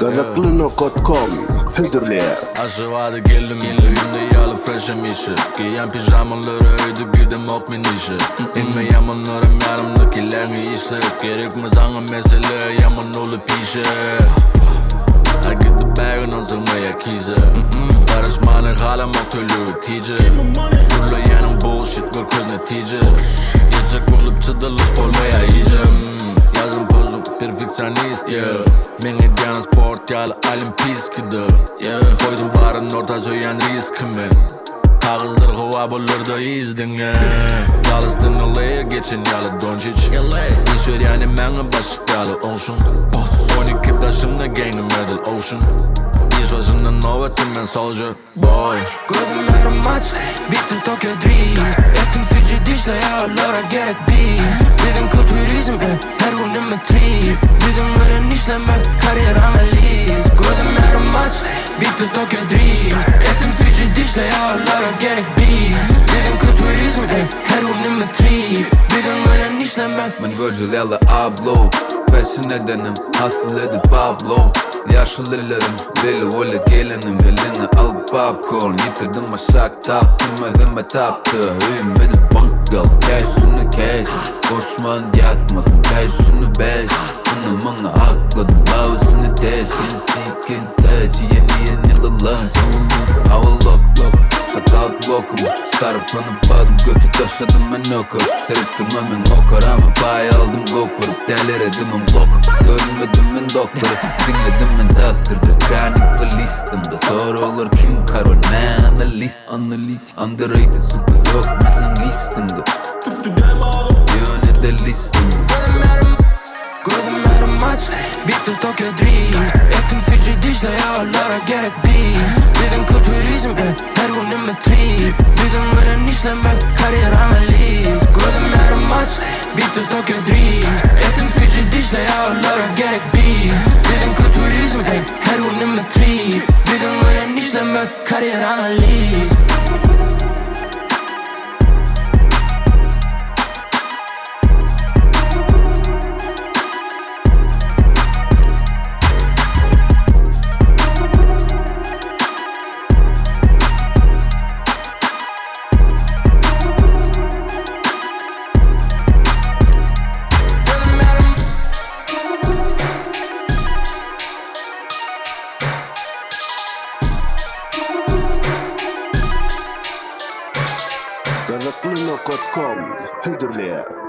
Gazaklıno.com Hüdürlüğe Aşağıda geldim Öyümde yalı fresh'im işi Giyen pijamaları öydü gidem ok min işi İnme yamanlarım yanımdakilerini işi Gerekmez ana mesele yaman olup işi I get the bag and on sığmaya kişi Karışmanı halam ok tölü tici Durla yanım bullshit bir köz netice Gecek olup çıdılış olmaya yiyeceğim Yazım pozum perfeksionist Menge diyana sport yalı olimpiysk Koydum barın orta söyleyen riskimi Kağızdır hava bulurda izdinge Dalıstin olaya geçen yalı Doncic İş ver yani menge başlık yalı olsun 12 taşımda gang'im medal ocean İş başından novatim ben soldier boy Gözüm yarım aç, bitti Tokyo Drift Ettim Fiji dişle yağlara gerek bir Living kulturizm, her günümüz trip Bizim veren işlemek, kariyer analiz Gözüm yarım aç, bitti Tokyo Drift Ettim Fiji dişle yağlara gerek bir Living kulturizm, her günümüz trip Bizim veren işlemek Men Virgil eller ablo Fashion edenim, hustle edip Pablo Yaşlılarım, belli öyle gelinim Eline al popcorn, yitirdim aşak taptım Özüme taptı, hüyüm edip bankal Cash'ını cash, koşman yatmadım Cash'ını beş, bunu bana hakladım Mouse'ını teş, sikin teç Yeni lunch, hava lock Sakat blokum, starfını badım Götü taşadım ben okur Seriptim hemen okar ama pay aldım GoPro Delirdim ben blokum Görmedim ben doktoru Dinledim ben doctor'ı Kronikte listemde Soru olur kim Karol ne analist Underrated super yok mesela listinde Yönete listemde Gözüm yarım aç, bitti Tokyo Drift Ettim Fiji dişle yağlara gerek bir Living kulturizm, her günümüz trip Bizim veren işlemek, kariyer analiz Gözüm yarım aç, bitti Tokyo Drift Ettim Fiji dişle yağlara gerek bir Living kulturizm, her günümüz trip Bizim veren işlemek, kariyer analiz Gazaklıno.com Hüdürlüğe